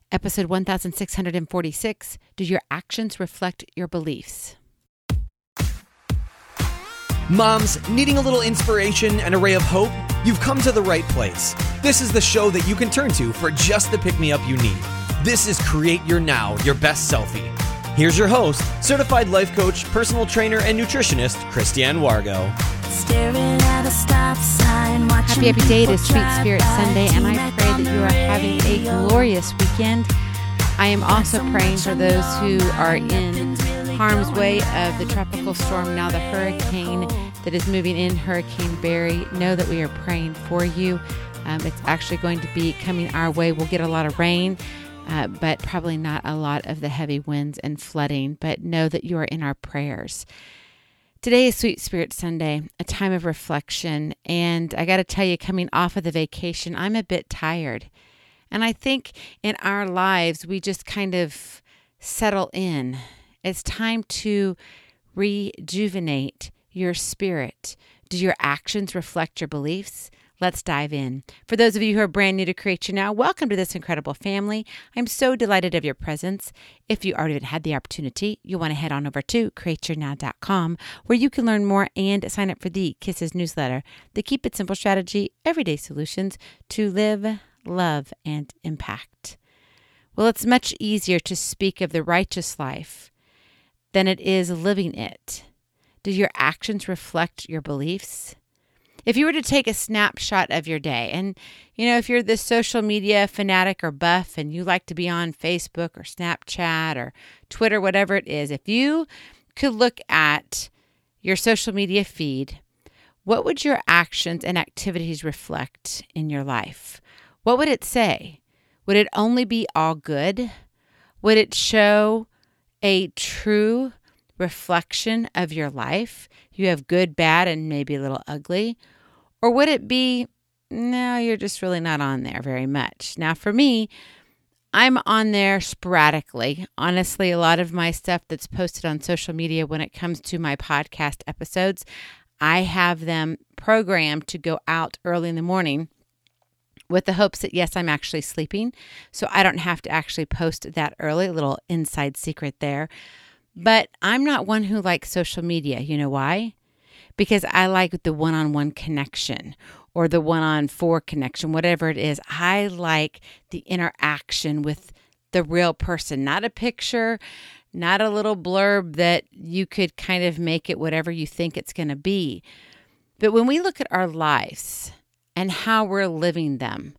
Episode 1646, Do Your Actions Reflect Your Beliefs? Moms, needing a little inspiration and a ray of hope? You've come to the right place. This is the show that you can turn to for just the pick-me-up you need. This is Create Your Now, Your Best Selfie. Here's your host, certified life coach, personal trainer, and nutritionist, Christiane Wargo. Happy day to Sweet Spirit Sunday, and I pray that you are having a glorious weekend. I am also praying for those who are in harm's way of the tropical storm, now the hurricane that is moving in, Hurricane Barry. Know that we are praying for you. It's actually going to be coming our way. We'll get a lot of rain, but probably not a lot of the heavy winds and flooding. But know that you are in our prayers. Today is Sweet Spirit Sunday, a time of reflection. And I got to tell you, coming off of the vacation, I'm a bit tired. And I think in our lives, we just kind of settle in. It's time to rejuvenate your spirit. Do your actions reflect your beliefs? Let's dive in. For those of you who are brand new to Create Your Now, welcome to this incredible family. I'm so delighted of your presence. If you already had the opportunity, you'll want to head on over to createyournow.com, where you can learn more and sign up for the Kisses newsletter, the Keep It Simple strategy, everyday solutions to live, love, and impact. Well, it's much easier to speak of the righteous life than it is living it. Do your actions reflect your beliefs? If you were to take a snapshot of your day, and if you're the social media fanatic or buff and you like to be on Facebook or Snapchat or Twitter, whatever it is, if you could look at your social media feed, what would your actions and activities reflect in your life? What would it say? Would it only be all good? Would it show a true reflection of your life? You have good, bad, and maybe a little ugly. Or would it be, no, you're just really not on there very much? Now, for me, I'm on there sporadically. Honestly, a lot of my stuff that's posted on social media when it comes to my podcast episodes, I have them programmed to go out early in the morning with the hopes that, yes, I'm actually sleeping, so I don't have to actually post that early. A little inside secret there. But I'm not one who likes social media. You know why? Because I like the one-on-one connection or the one-on-four connection, whatever it is. I like the interaction with the real person, not a picture, not a little blurb that you could kind of make it whatever you think it's going to be. But when we look at our lives and how we're living them,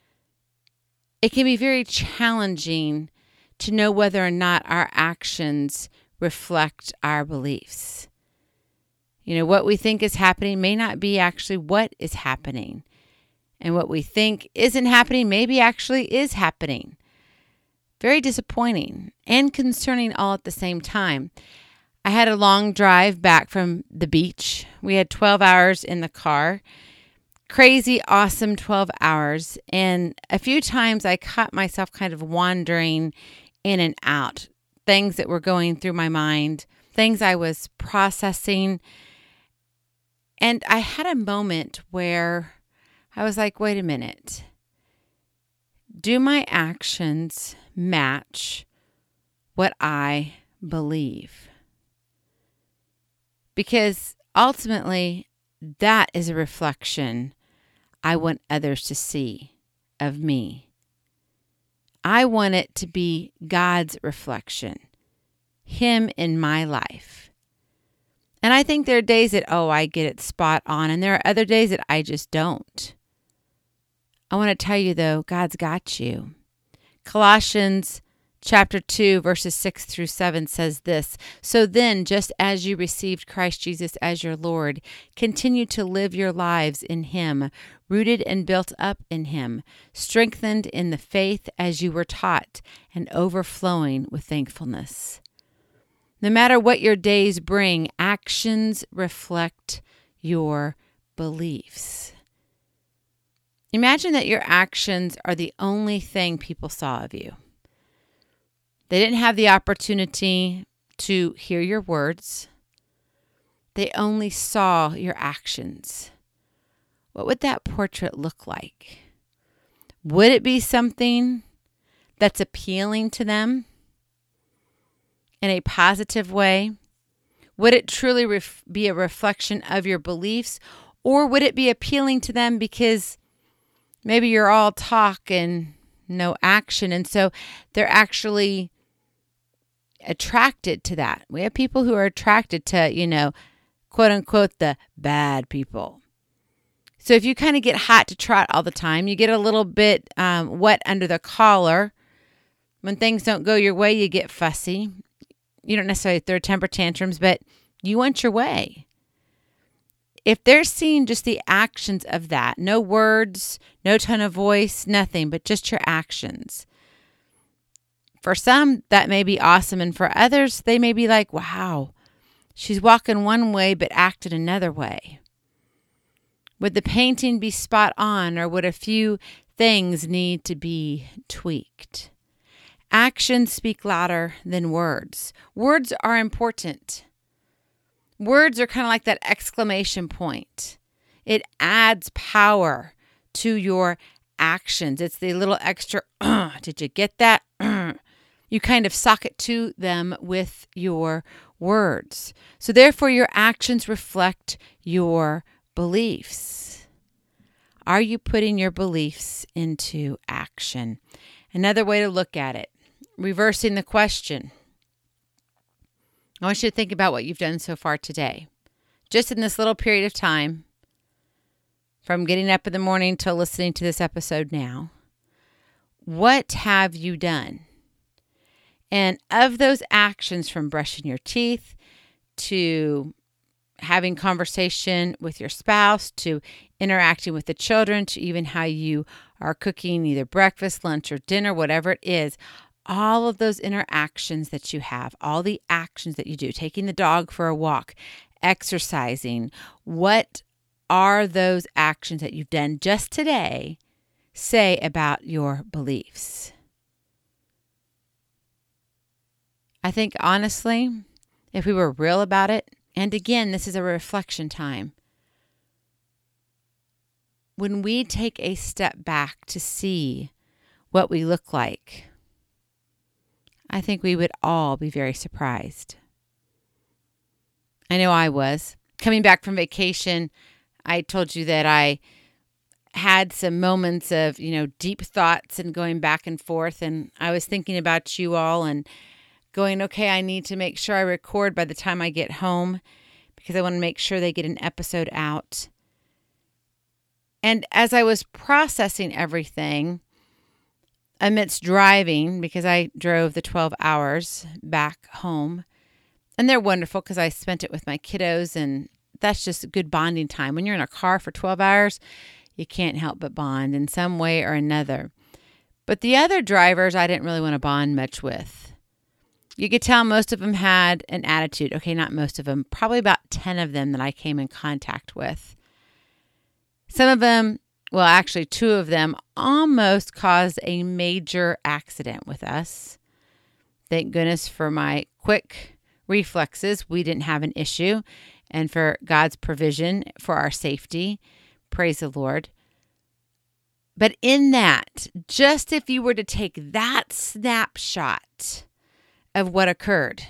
it can be very challenging to know whether or not our actions reflect our beliefs. What we think is happening may not be actually what is happening. And what we think isn't happening maybe actually is happening. Very disappointing and concerning all at the same time. I had a long drive back from the beach. We had 12 hours in the car. Crazy, awesome 12 hours. And a few times I caught myself kind of wandering in and out. Things that were going through my mind, things I was processing. And I had a moment where I was like, wait a minute. Do my actions match what I believe? Because ultimately, that is a reflection I want others to see of me. I want it to be God's reflection, Him in my life. And I think there are days that, I get it spot on. And there are other days that I just don't. I want to tell you, though, God's got you. Colossians chapter 2, verses 6 through 7 says this: So then, just as you received Christ Jesus as your Lord, continue to live your lives in Him, rooted and built up in Him, strengthened in the faith as you were taught, and overflowing with thankfulness. No matter what your days bring, actions reflect your beliefs. Imagine that your actions are the only thing people saw of you. They didn't have the opportunity to hear your words. They only saw your actions. What would that portrait look like? Would it be something that's appealing to them in a positive way? Would it truly be a reflection of your beliefs, or would it be appealing to them because maybe you're all talk and no action, and so they're actually attracted to that? We have people who are attracted to, quote unquote, the bad people. So if you kind of get hot to trot all the time, you get a little bit wet under the collar. When things don't go your way, you get fussy. You don't necessarily throw temper tantrums, but you want your way. If they're seeing just the actions of that, no words, no tone of voice, nothing, but just your actions. For some, that may be awesome. And for others, they may be like, wow, she's walking one way, but acted another way. Would the painting be spot on, or would a few things need to be tweaked? Actions speak louder than words. Words are important. Words are kind of like that exclamation point. It adds power to your actions. It's the little extra, did you get that? You kind of sock it to them with your words. So therefore, your actions reflect your beliefs. Are you putting your beliefs into action? Another way to look at it, reversing the question. I want you to think about what you've done so far today. Just in this little period of time, from getting up in the morning till listening to this episode now, what have you done? And of those actions, from brushing your teeth to having conversation with your spouse, to interacting with the children, to even how you are cooking either breakfast, lunch, or dinner, whatever it is, all of those interactions that you have, all the actions that you do, taking the dog for a walk, exercising, what are those actions that you've done just today say about your beliefs? I think honestly, if we were real about it, and again, this is a reflection time, when we take a step back to see what we look like, I think we would all be very surprised. I know I was. Coming back from vacation, I told you that I had some moments of, deep thoughts and going back and forth. And I was thinking about you all and going, okay, I need to make sure I record by the time I get home because I want to make sure they get an episode out. And as I was processing everything, amidst driving, because I drove the 12 hours back home, and they're wonderful because I spent it with my kiddos, and that's just a good bonding time. When you're in a car for 12 hours, you can't help but bond in some way or another. But the other drivers, I didn't really want to bond much with. You could tell most of them had an attitude. Okay, not most of them, probably about 10 of them that I came in contact with. Some of them, well, actually 2 of them almost caused a major accident with us. Thank goodness for my quick reflexes, we didn't have an issue, and for God's provision for our safety. Praise the Lord. But in that, just if you were to take that snapshot of what occurred,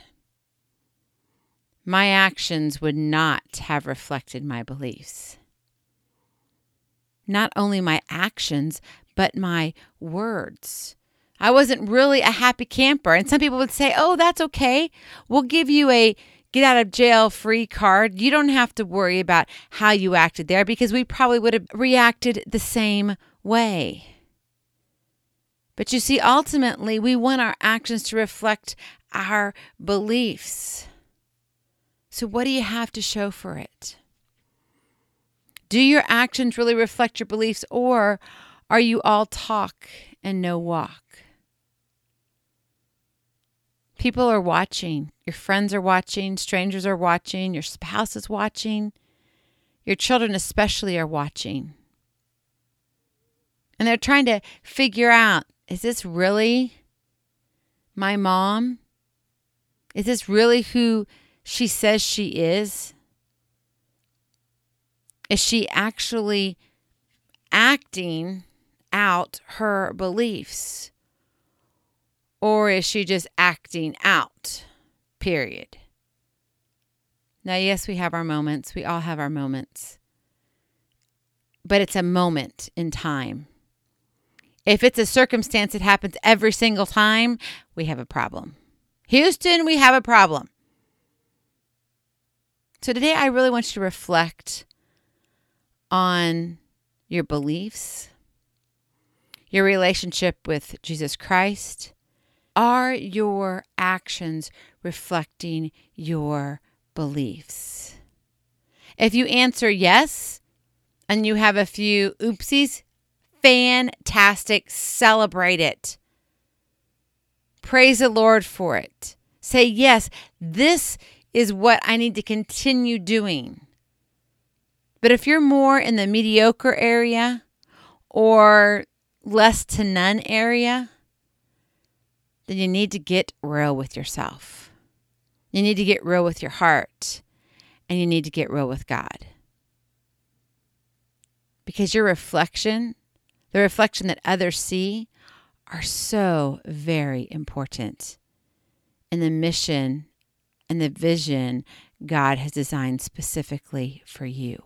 my actions would not have reflected my beliefs. Not only my actions, but my words. I wasn't really a happy camper. And some people would say, oh, that's okay. We'll give you a get out of jail free card. You don't have to worry about how you acted there because we probably would have reacted the same way. But you see, ultimately, we want our actions to reflect our beliefs. So what do you have to show for it? Do your actions really reflect your beliefs, or are you all talk and no walk? People are watching. Your friends are watching. Strangers are watching. Your spouse is watching. Your children especially are watching. And they're trying to figure out, is this really my mom? Is this really who she says she is? Is she actually acting out her beliefs? Or is she just acting out? Period. Now, yes, we have our moments. We all have our moments. But it's a moment in time. If it's a circumstance that happens every single time, we have a problem. Houston, we have a problem. So today I really want you to reflect on your beliefs, your relationship with Jesus Christ. Are your actions reflecting your beliefs? If you answer yes, and you have a few oopsies, fantastic. Celebrate it. Praise the Lord for it. Say, yes, this is what I need to continue doing. But if you're more in the mediocre area or less to none area, then you need to get real with yourself. You need to get real with your heart, and you need to get real with God. Because your reflection, the reflection that others see, are so very important in the mission and the vision God has designed specifically for you.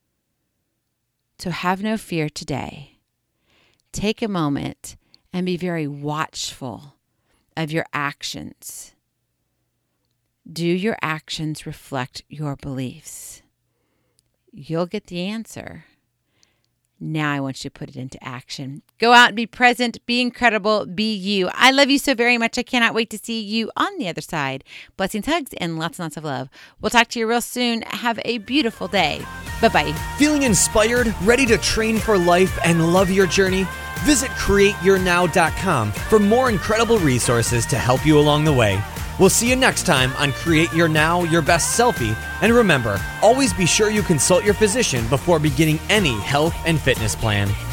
So have no fear today. Take a moment and be very watchful of your actions. Do your actions reflect your beliefs? You'll get the answer. Now I want you to put it into action. Go out and be present, be incredible, be you. I love you so very much. I cannot wait to see you on the other side. Blessings, hugs, and lots of love. We'll talk to you real soon. Have a beautiful day. Bye-bye. Feeling inspired, ready to train for life, and love your journey? Visit CreateYourNow.com for more incredible resources to help you along the way. We'll see you next time on Create Your Now, Your Best Selfie. And remember, always be sure you consult your physician before beginning any health and fitness plan.